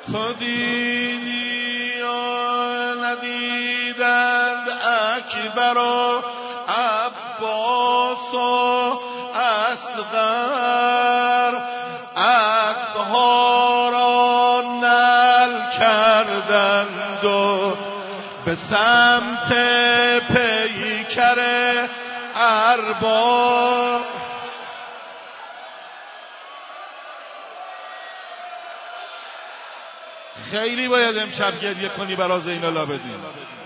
تو دیدی یا ندیدند اکبر و عباس و اصغر، اسبها را نل کردند و به سمت پیکر ارباب. خیلی باید امشب گریه کنی برای زین العابدین.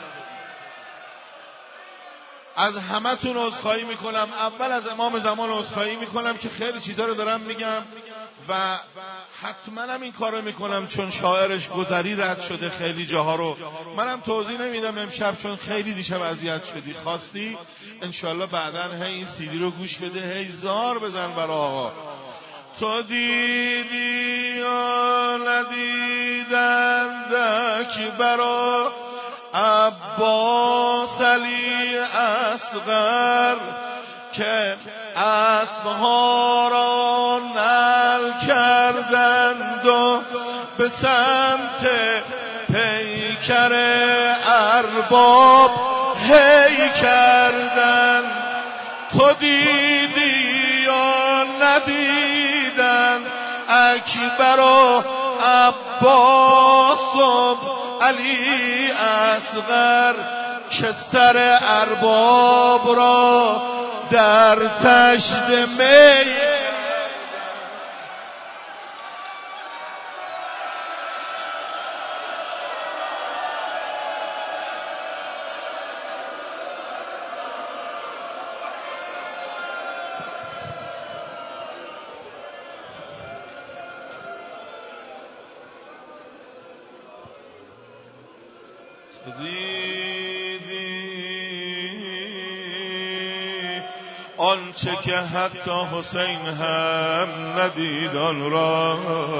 از همتون عذرخواهی میکنم، اول از امام زمان عذرخواهی میکنم که خیلی چیزا رو دارم میگم و حتما هم این کارو میکنم چون شاعرش گذری رد شده خیلی جاها رو. منم توضیح نمیدم امشب چون خیلی دیشب اذیت شدی. خواستی انشالله بعدن هی این سیدی رو گوش بده، هی زار بزن برای آقا. تو دیدی یا ندیدند اکبر و عباس علی اصغر، که اسبها را نل کردند و به سمت پیکر ارباب هی کردند. تو دیدی یا ندیدند اکبر و عباس و علی اصغر، که سر ارباب را در تشت می. آنچه که حتی حسین هم ندید آن را،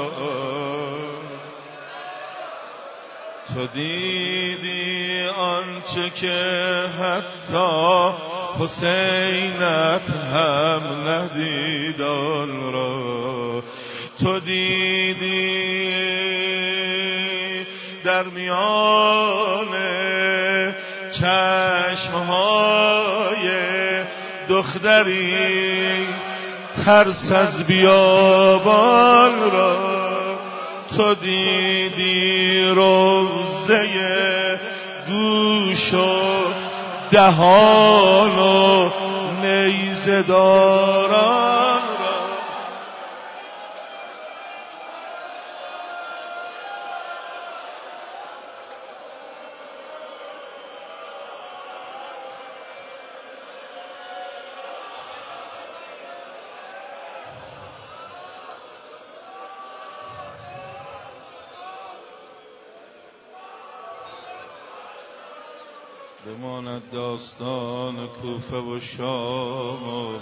تو دیدی آنچه که حتی حسینت هم ندید آن را. تو دیدی در میان چشمهای دختری ترس از بیابان را. تو دیدی روزه گوش و دهان و نیزه داران را. بماند داستان کوفه و شام،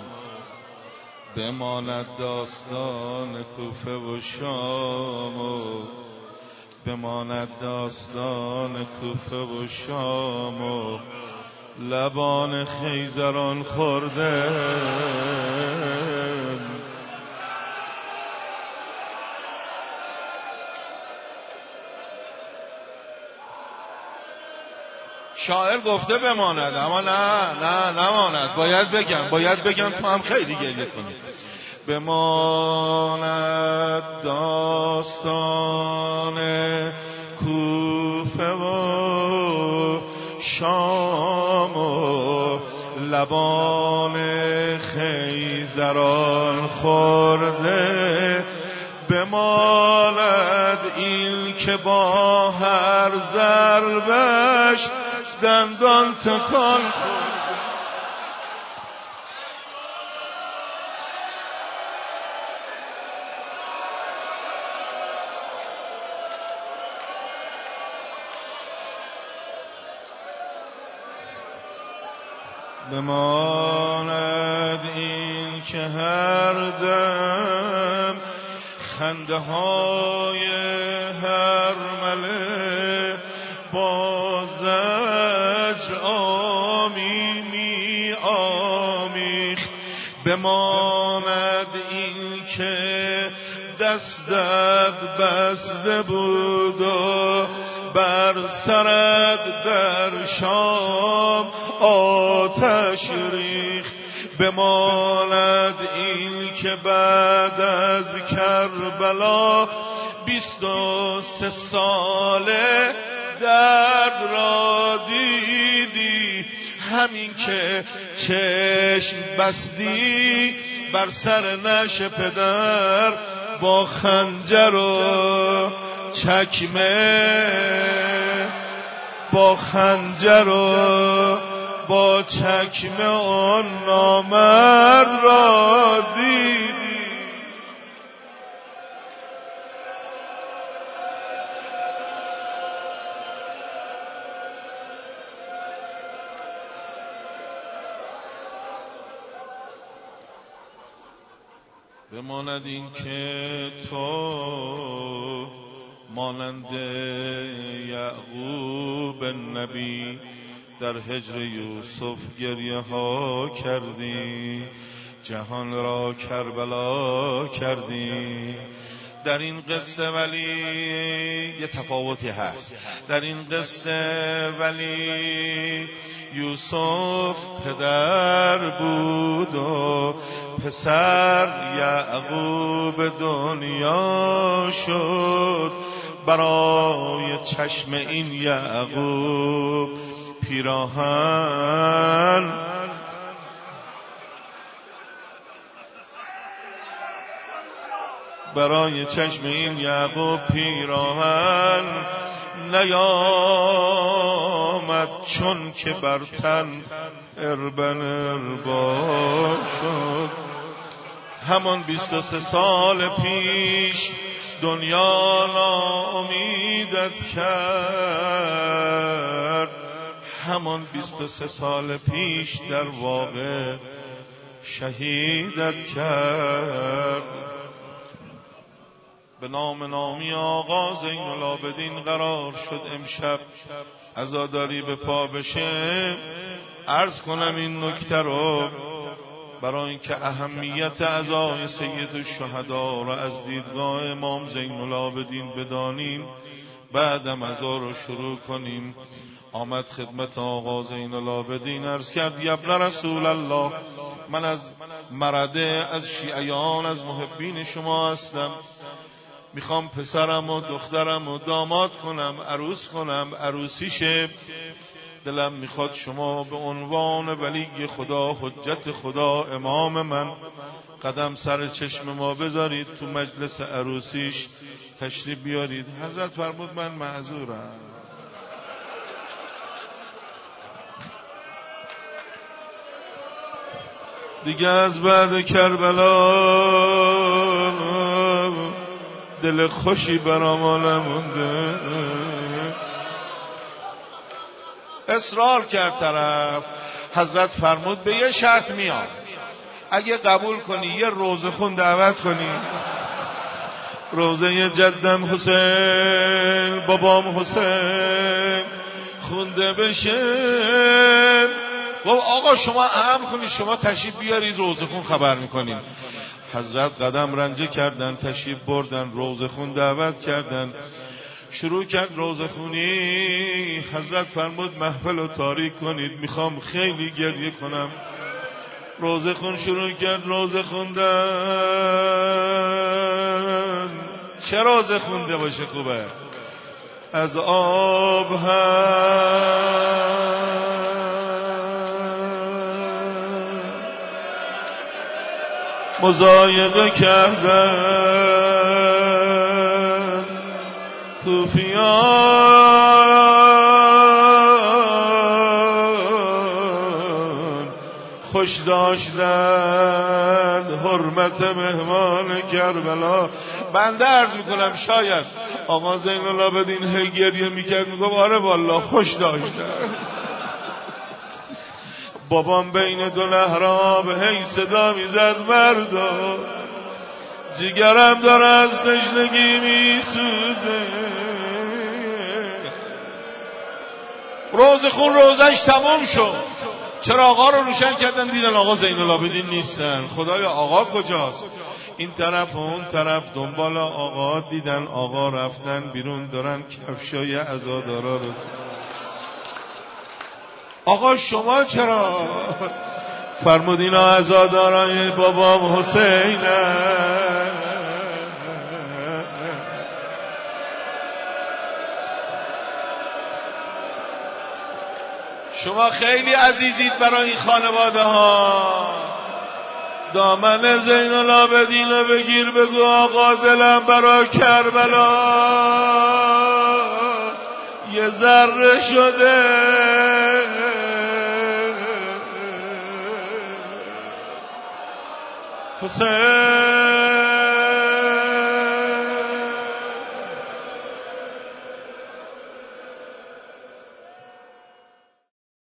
بماند داستان کوفه و شام، بماند داستان کوفه و شام، لبان خیزران خورده. شاعر گفته بماند، اما نماند. باید بگم تو هم خیلی گریه کنی. بماند داستان کوفه و شام و لبان خیزران خورده. بماند این که با هر ضربش دندان تکان خورده. بماند این که هر دم خنده های هر مله با زجر می آمیخت. بماند این که دستت بسته بود و بر سرت در شام آتش ریخت. بماند این که بعد از کربلا 23 ساله درد را دیدی، همین که چشم بستی بر سر نعش پدر با خنجر و چکمه، با خنجر و با چکمه آن نامرد را دیدی. بماند این که تو مانند یعقوب نبی در هجر یوسف گریه ها کردی، جهان را کربلا کردی. در این قصه ولی یه تفاوتی هست. در این قصه ولی یوسف پدر بود و پسر یعقوب دنیا شد. برای چشم این یعقوب پیراهن، برای چشم این یعقوب پیراهن نیامد، چون که بر تن اربن اربا شد. همان 23 سال پیش دنیا ناامیدت کرد، همان 23 سال پیش در واقع شهیدت کرد. به نام نامی آقا زین العابدین قرار شد امشب عزاداری به پا بشه. عرض کنم این نکته رو برای اینکه اهمیت عزای سید الشهدا را از دیدگاه امام زین العابدین بدانیم. بعدم عزا رو شروع کنیم. آمد خدمت آقا زین العابدین عرض کرد یا ابن رسول الله، من از مرده، از شیعیان، از محبین شما هستم. میخوام پسرم و دخترم و داماد کنم، عروس کنم، عروسیشه. دلم میخواد شما به عنوان ولی خدا، حجت خدا، امام من قدم سر چشم ما بذارید، تو مجلس عروسیش تشریف بیارید. حضرت فرمود من معذورم. دیگه از بعد کربلا دل خوشی برام نمونده. اصرار کرد طرف. حضرت فرمود به یه شرط میام، اگه قبول کنی یه روزه خون دعوت کنی، روزه جدم حسین، بابام حسین خونده بشه. گفت آقا شما امر کنید، شما تشریف بیارید روزه خون خبر میکنیم. حضرت قدم رنجه کردن، تشریف بردن، روزه خون دعوت کردن، شروع کرد روزه خونی. حضرت فرمود محفل رو تاریک کنید، میخوام خیلی گریه کنم. روزه خون شروع کرد، روزه خوندن. چه روزه خونده باشه خوبه؟ از آب هم مضایقه کردن، کوفیان خوش داشتن حرمت مهمان کربلا. بنده عرض میکنم شاید آقا زین العابدین هی گریه میکرد، میگفت آره والله خوش داشتن. بابام بین دو نهراب هی صدا میزد مردا، جگرم داره از تشنگی میسوزه. روزه خون روزش تمام شد، چراغا رو روشن کردن، دیدن آقا زین العابدین نیستن. خدایا آقا کجاست؟ این طرف و اون طرف دنبال آقا دیدن، آقا رفتن بیرون دارن کفشای عزادارا رو. آقا شما چرا؟ فرمود اینا عزادارای بابام حسینه. شما خیلی عزیزید برای این خانواده ها. دامن زین العابدین رو بگیر بگو آقا دلم برای کربلا یه ذره شده. حسین